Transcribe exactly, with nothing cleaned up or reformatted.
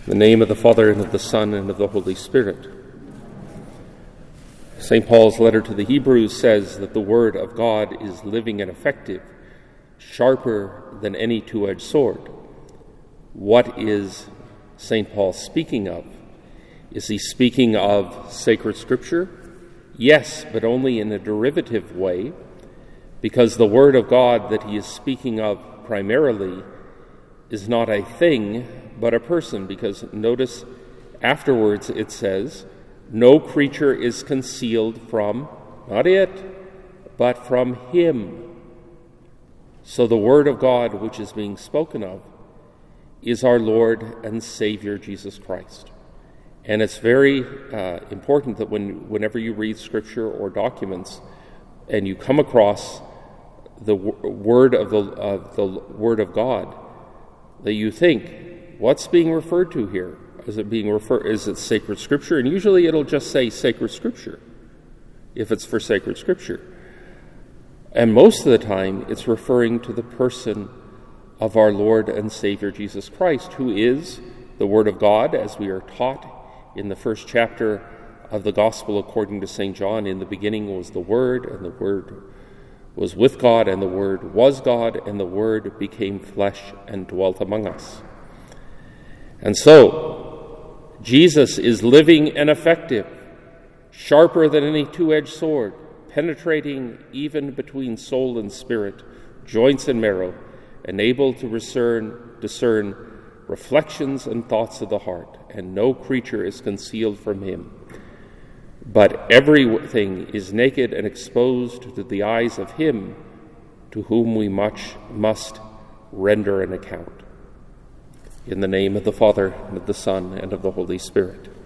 In the name of the Father, and of the Son, and of the Holy Spirit. Saint Paul's letter to the Hebrews says that the Word of God is living and effective, sharper than any two-edged sword. What is Saint Paul speaking of? Is he speaking of sacred Scripture? Yes, but only in a derivative way, because the Word of God that he is speaking of primarily is not a thing, but a person, because notice afterwards it says, no creature is concealed from, not it, but from him. So the Word of God which is being spoken of is our Lord and Savior Jesus Christ. And it's very uh, important that when, whenever you read Scripture or documents and you come across the w- word of the, of the Word of God, that you think, what's being referred to here? Is it being referred? Is it sacred Scripture? And usually it'll just say sacred Scripture, if it's for sacred Scripture. And most of the time, it's referring to the person of our Lord and Savior Jesus Christ, who is the Word of God, as we are taught in the first chapter of the Gospel according to Saint John. In the beginning was the Word, and the Word was with God, and the Word was God, and the Word became flesh and dwelt among us. And so, Jesus is living and effective, sharper than any two-edged sword, penetrating even between soul and spirit, joints and marrow, and able to discern, discern reflections and thoughts of the heart, and no creature is concealed from him. But everything is naked and exposed to the eyes of him to whom we much must render an account. In the name of the Father, and of the Son, and of the Holy Spirit.